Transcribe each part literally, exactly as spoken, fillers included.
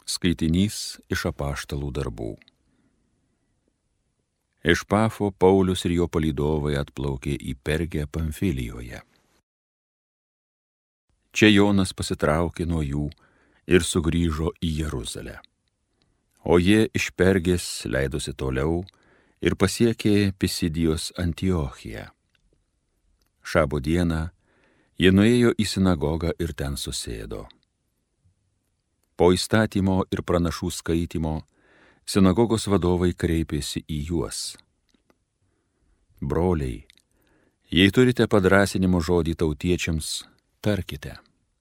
Skaitinys iš apaštalų darbų. Iš Pafo Paulius ir jo palydovai atplaukė į Pergę Pamfilijoje. Čia Jonas pasitraukė nuo jų ir sugrįžo į Jeruzalę. O jie iš Pergės leidosi toliau ir pasiekė Pisidijos Antiochiją. Šabo dieną jie nuėjo į sinagogą ir ten susėdo. Po įstatymo ir pranašų skaitymo sinagogos vadovai kreipėsi į juos. Broliai, jei turite padrąsinimo žodį tautiečiams, tarkite.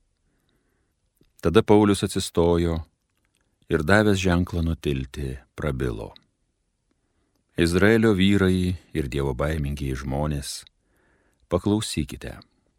Tada Paulius atsistojo ir davęs ženklą nutilti, prabilo. Izraelio vyrai ir dievo baimingiai žmonės, paklausykite.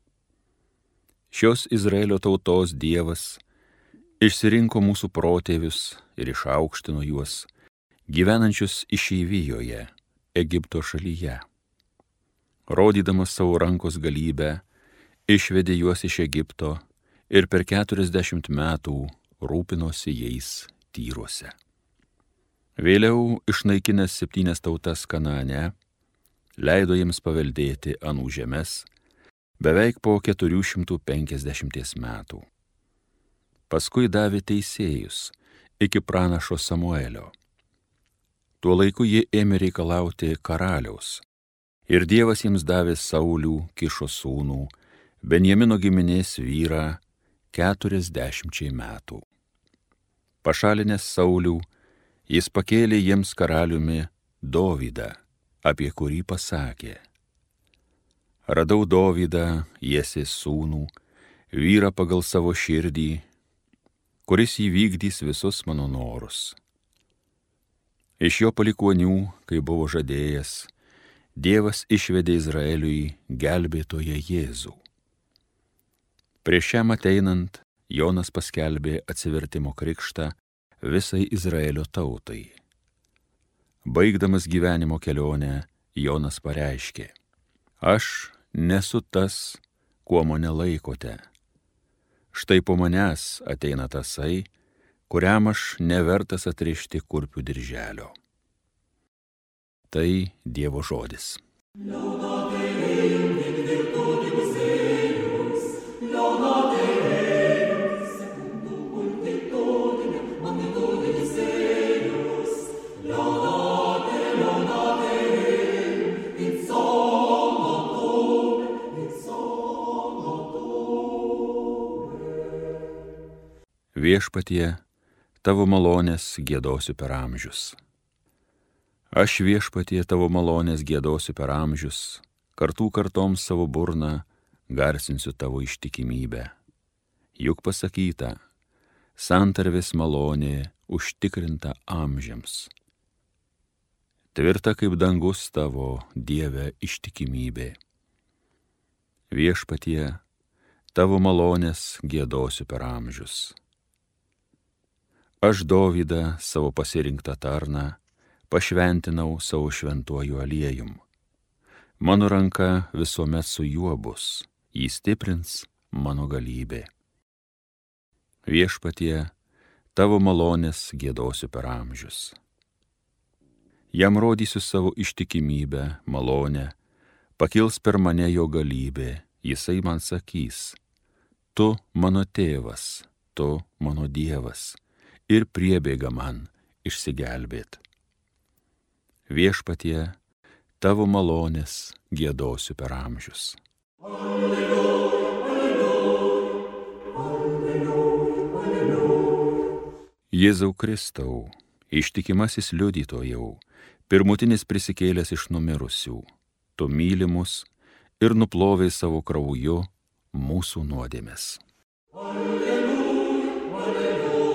Šios Izraelio tautos Dievas išsirinko mūsų protėvius ir išaukštino juos, gyvenančius išeivijoje, Egipto šalyje. Rodydamas savo rankos galybę, išvedė juos iš Egipto ir per keturiasdešimt metų rūpinosi jais Tyruose. Vėliau išnaikinęs septynias tautas Kanaane, leido jiems paveldėti anų žemes beveik po keturių šimtų penkiasdešimties metų. Paskui davė teisėjus iki pranašo Samuelio. Tuo laiku jie ėmė reikalauti karaliaus, ir Dievas jiems davė Saulių, Kišo sūnų, Benjamino giminės vyrą keturiasdešimčiai metų. Pašalinęs Saulių, jis pakėlė jiems karaliumi Dovydą, apie kurį pasakė: Radau Dovydą, Jesės sūnų, vyrą pagal savo širdį, kuris įvykdys visus mano norus. Iš jo palikuonių, kai buvo žadėjęs, Dievas išvedė Izraeliui gelbėtoją Jėzų. Prieš šiam ateinant, Jonas paskelbė atsivertimo krikštą visai Izraelio tautai. Baigdamas gyvenimo kelionę, Jonas pareiškė: Aš nesu tas, kuo mane laikote. Štai po manęs ateina tasai, kuriam aš nevertas atrišti kurpių dirželio. Tai Dievo žodis. Viešpatie, tavo malonės giedosiu per amžius. Aš viešpatie tavo malonės giedosiu per amžius, kartų kartoms savo burną garsinsiu tavo ištikimybę. Juk pasakyta, santarvės malonė užtikrinta amžiams. Tvirta kaip dangus tavo, Dieve, ištikimybė. Viešpatie, tavo malonės giedosiu per amžius. Aš Dovydą, savo pasirinktą tarną, pašventinau savo šventuoju aliejum. Mano ranka visuomet su juo bus, jį stiprins mano galybė. Viešpatie, tavo malonės giedosiu per amžius. Jam rodysiu savo ištikimybę, malonę, pakils per mane jo galybė, jisai man sakys: Tu mano tėvas, tu mano Dievas, ir priebėga man išsigelbėt. Viešpatie, tavo malonės giedosiu per amžius. Alleluja, alleluja, alleluja, alleluja. Jėzau Kristau, ištikimasis liudytojau, pirmutinis prisikėlęs iš numirusių, tu myli mus ir nuplovei savo krauju mūsų nuodėmes. Alleluja, alleluja.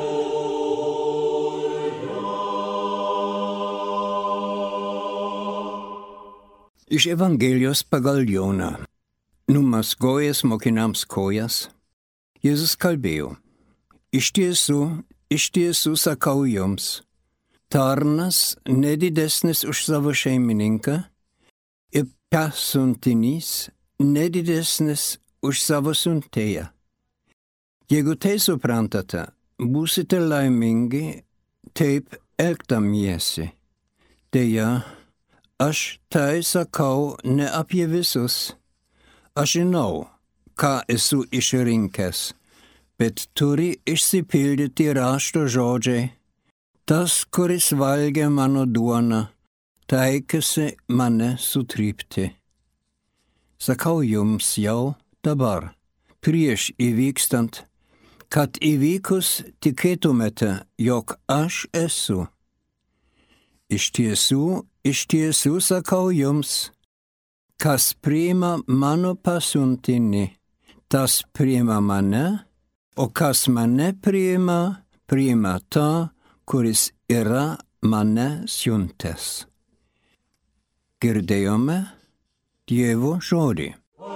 Iš Evangelijos pagal Joną. Numaskojęs mokiniams kojas, Jėzus kalbėjo: Iš tiesų, iš tiesų sakau jums, tarnas nedidesnis už savo šeimininką ir pasiuntinys nedidesnis už savo siuntėją. Jeigu tai suprantate, būsite laimingi, taip elgdamiesi. Deja, aš tai sakau ne apie visus. Aš žinau, ką esu išrinkęs, bet turi išsipildyti rašto žodžiai. Tas, kuris valgė mano duoną, taikėsi mane sutrypti. Sakau jums jau dabar, prieš įvykstant, kad įvykus tikėtumėte, jog aš esu. Iš tiesų, iš tiesų sakau jums, kas priima mano pasiuntinį, tas priima mane, o kas mane priima, priima tą, kuris yra mane siuntęs. Girdėjome Dievo žodį.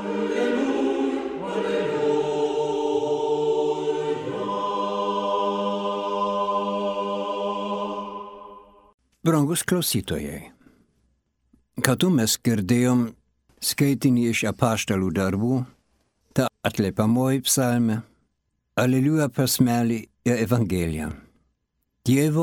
Brangus klausytojai, kartu mes girdėjom skaitinį iš apaštalų darbų, tą atliepiamoji psalmė, Aleliuja pasmelį ir Evangeliją. Dievo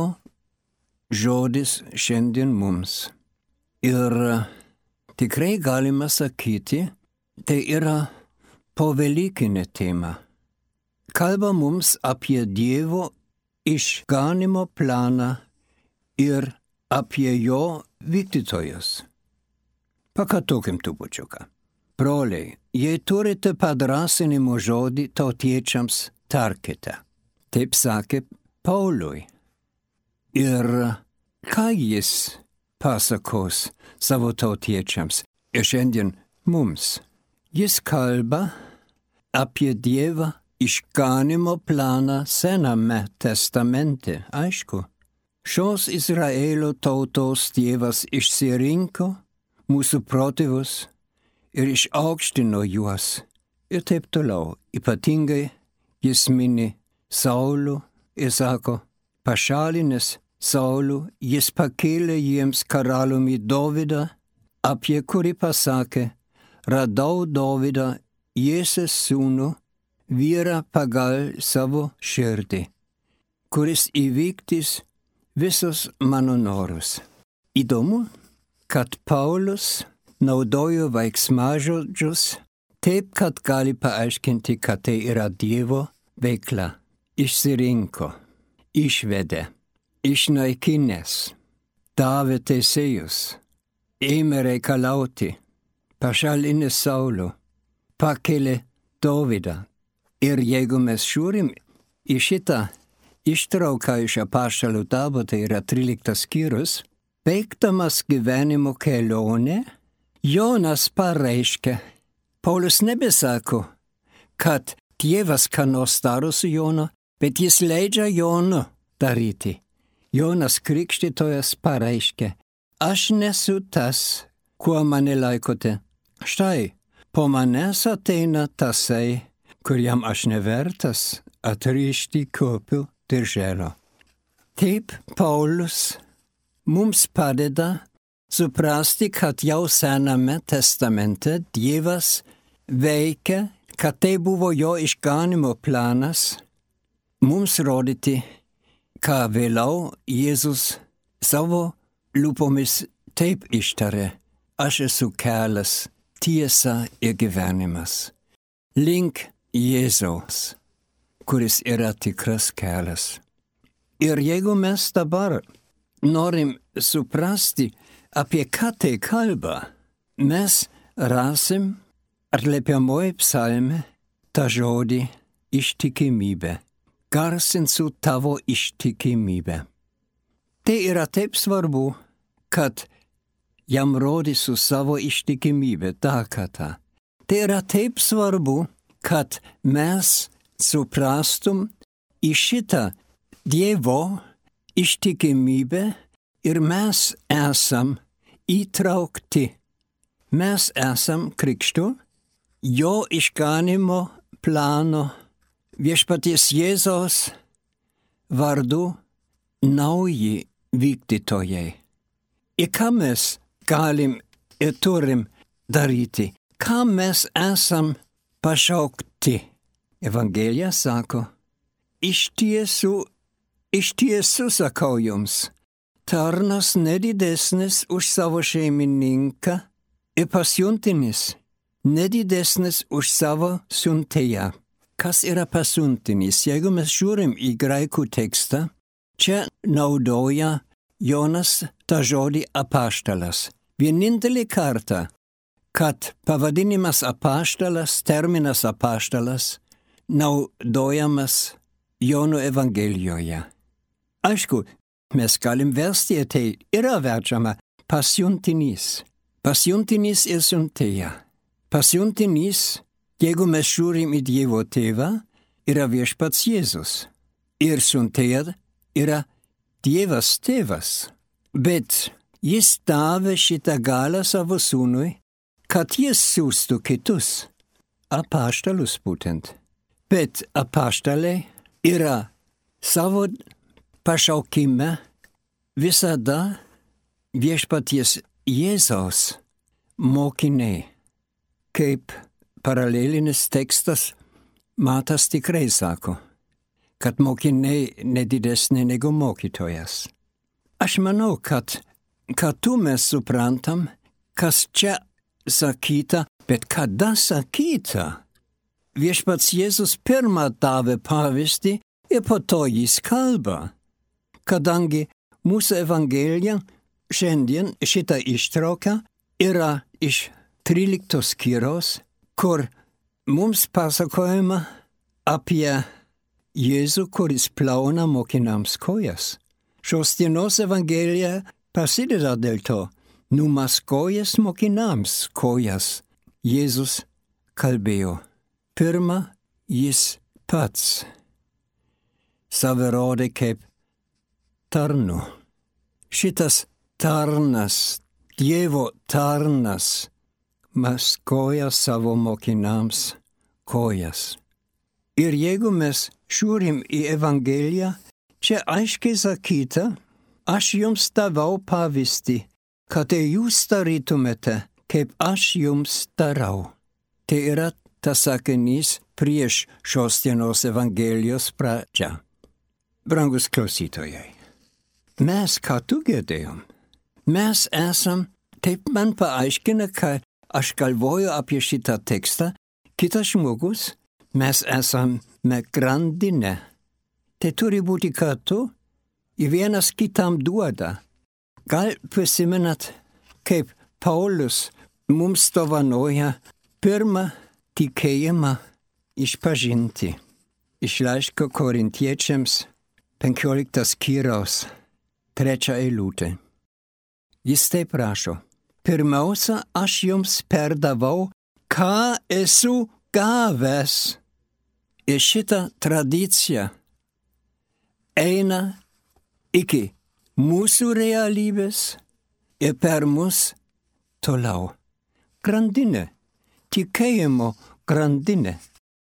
žodis šiandien mums. Ir tikrai galima sakyti, tai yra povelykinė tema. Kalba mums apie Dievo išganimo planą ir apie jo vykdytojus. Pakartokim trupučiuką. Broliai, jei turite padrąsinimo žodį tautiečiams, tarkite. Taip sakė Pauliui. Ir ką jis pasakos savo tautiečiams ir šiandien mums? Jis kalba apie Dievą išganimo planą Sename testamente, aišku. Šios Izraelio tautos Dievas išsirinko mūsų protėvus ir išaukštino juos. Ir taip toliau. Ypatingai jis mini Saulų ir sako, pašalinęs Saulų, jis pakėlė jiems karaliumi Dovydą, apie kurį pasakė, radau Dovydą, Jesės sūnų, vyrą pagal savo širdį, kuris įvykdys visus mano norus. Įdomu, kad Paulius naudojo veiksmažodžius taip, kad gali paaiškinti, kad tai yra Dievo veikla. Išsirinko, išvedė, išnaikinęs, davė teisėjus, ėmė reikalauti, pašalinė Saulų, pakėlė Dovydą. Ir jeigu mes žiūrim į šitą ištrauką iš apaštalų darbų, tai yra tryliktas skyrius, baigdamas gyvenimo kelionę, Jonas pareiškia, Paulius nebesako, kad Dievas ką nors daro su Jonu, bet jis leidžia Jonu daryti. Jonas Krikštytojas pareiškia, aš nesu tas, kuo mane laikote. Štai, po manęs ateina tasai, kuriam aš nevertas atrišti kurpių dirželio. Taip, Paulius mums padeda suprasti, kad jau Sename testamente Dievas veikia, kad tai buvo jo išganimo planas, mums rodyti, ką vėliau Jėzus savo lūpomis taip ištarė, aš esu kelias, tiesa ir gyvenimas. Link Jėzaus, kuris yra tikras kelias. Ir jeigu mes dabar norim suprasti, apie ką tai kalba, mes rasim atliepiamoji psalmė tą žodį ištikimybė. Garsinsiu tavo ištikimybę. Tai yra taip svarbu, kad jam rodysiu savo ištikimybę dar kartą. Tai yra taip svarbu, kad mes suprastum į šitą Dievo ištikimybę ir mes esam įtraukti. Mes esam Krikštu, jo išganimo plano viešpaties Jėzaus vardu nauji vykdytojai. Ir ką mes galim ir turim daryti? Ką mes esam pašaukti? Evangelija sako, iš tiesų, iš tiesų sakau jums, tarnas nedidesnis už savo šeimininką ir pasiuntinis nedidesnis už savo siuntėją. Kas yra pasiuntinis? Jeigu mes žiūrim į graikų tekstą, čia naudoja Jonas tą žodį apaštalas. Vienintelį kartą, kad pavadinimas apaštalas, terminas apaštalas, naudojamas Jono Evangelijoje. Aišku, mes galim versti, tai yra verčiama pasiuntinys. Pasiuntinys ir siuntėja. Pasiuntinys, jeigu mes žiūrim į Dievo tėvą, yra viešpats Jėzus. Ir siuntėja yra Dievas tėvas. Bet jis davė šitą galą savo sūnui, kad jis siųstų kitus. Apaštalus būtent. Bet apaštalai yra savo pašaukime visada viešpaties Jėzaus mokiniai. Kaip paralelinis tekstas Matas tikrai sako, kad mokiniai nedidesni negu mokytojas. Aš manau, kad kartu mes suprantam, kas čia sakyta, bet kada sakyta. Viešpats Jėzus pirmą davė pavyzdį ir po to jis kalba. Kadangi mūsų Evangelija šiandien šitą ištrauką yra iš tryliktos skyriaus, kur mums pasakojama apie Jėzų, kuris plauna mokiniams kojas. Šios dienos Evangelija prasideda dėl to, numaskojęs mokiniams kojas. Jėzus kalbėjo. Pirma, jis pats save rodė kaip tarnu. Šitas tarnas, Dievo tarnas, maskoja savo mokiniams kojas. Ir jeigu mes žiūrim į Evangeliją, čia aiškiai sakyta, aš jums davau pavyzdį, kad ir jūs darytumėte, kaip aš jums darau. Tai yra tas sakinys prieš šios dienos Evangelijos pradžią. Brangus klausytojai, mes ką tu girdėjom? Mes esam, taip man paaiškina, kad aš galvoju apie šitą tekstą, kitas žmogus, mes esame grandinė. Tai turi būti kartu, ir vienas kitam duoda. Gal prisimenat, kaip Paulius mums dovanoja pirmą tikėjimą išpažinti. Iš laiško Korintiečiams penkioliktas skyriaus, trečia eilutė. Jis taip rašo. Pirmiausia, aš jums perdavau, ką esu gavęs. Ir šita tradicija eina iki mūsų realybės ir per mus toliau. Grandinė, tikėjimo grandinė.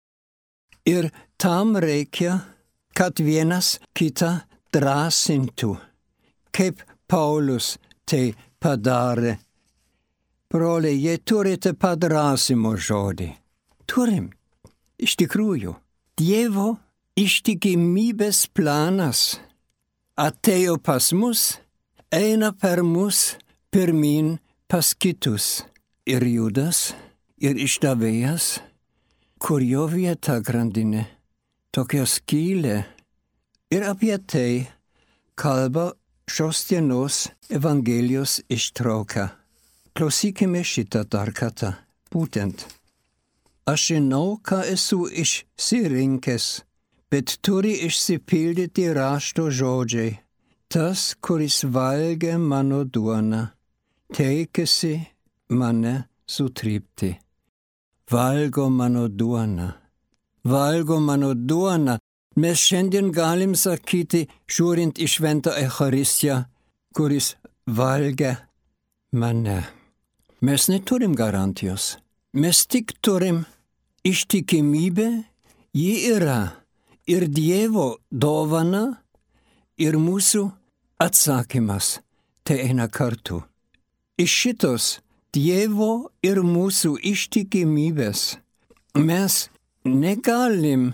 Ir tam reikia, kad vienas kitą drąsintų, kaip Paulius tai padarė. Broliai, jei turite padrąsimo žodį. Turim. Iš tikrųjų, Dievo ištikimybės planas atėjo pas mus, eina per mus pirmin pas kitus. Ir Judas, ir išdavėjas, kur jo vieta grandinė, tokia skylė. Ir apie tai kalba šios dienos Evangelijos ištrauka. Klausykime šitą dar kartą. Būtent. Aš žinau, ką esu išsirinkęs, bet turi išsipildyti rašto žodžiai. Tas, kuris valgia mano duoną, teikėsi mane sutrypti. Valgo mano duoną. Valgo mano duoną. Mes šiandien galim sakyti, žiūrint į šventą Eucharistiją, kuris valgia mane. Mes neturim garantijos. Mes tik turim ištikimybę, ji yra ir Dievo dovana, ir mūsų atsakymas. Tai eina kartu. Iš šitos Dievo ir mūsų ištikimybės mes negalim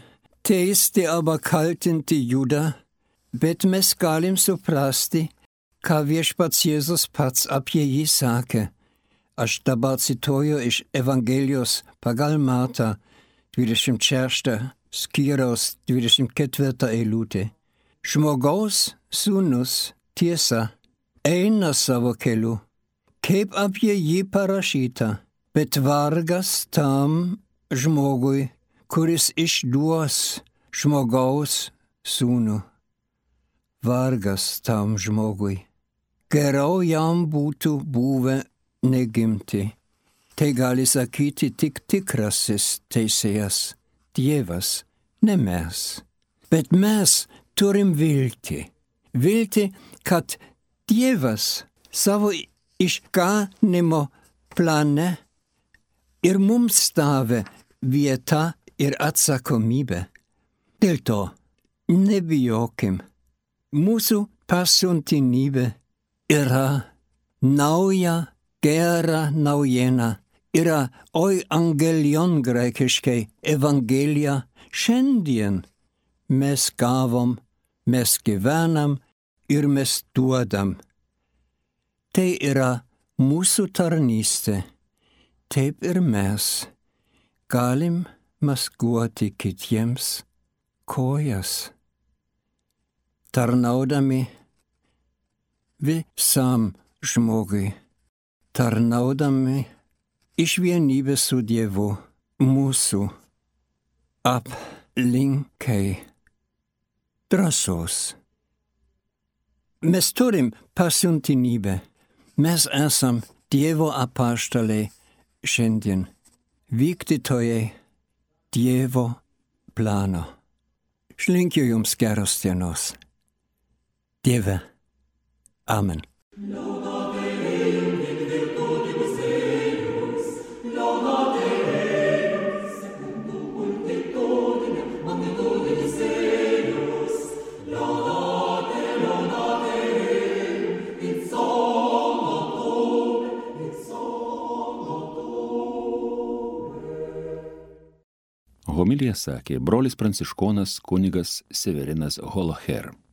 teisti arba kaltinti Judą, bet mes galim suprasti, ką viešpats Jėzus pats apie jį sakė. Aš dabar cituoju iš Evangelijos pagal Matą, dvidešimt šeštą skyriaus dvidešimt ketvirtą eilutę. Žmogaus sūnus, tiesa, eina savo keliu, kaip apie jį parašyta, bet vargas tam žmogui, kuris išduos žmogaus sūnų. Vargas tam žmogui. Geriau jam būtų buvę negimti. Tai gali sakyti tik tikrasis teisėjas, Dievas, ne mes. Bet mes turim viltį. Viltį, kad Dievas savo išganimo plane ir mums davė vietą ir atsakomybę. Dėl to nebijokim. Mūsų pasiuntinybė yra nauja, gera naujiena. Yra euangelion graikiškai, evangelija. Šiandien mes gavom, mes gyvenam ir mes duodam. Tai yra mūsų tarnystė. Taip ir mes galim maskuoti kitiems kojas, tarnaudami visam žmogui, tarnaudami iš vienybės su Dievu mūsų aplinkai drąsos. Mes turim pasiuntinybę. Mes esam Dievo apaštalai šiandien, vykdytojai Dievo plano. Aš linkiu jums geros dienos. Dieve. Amen. Homiliją sakė brolis pranciškonas kunigas Severinas Holoher.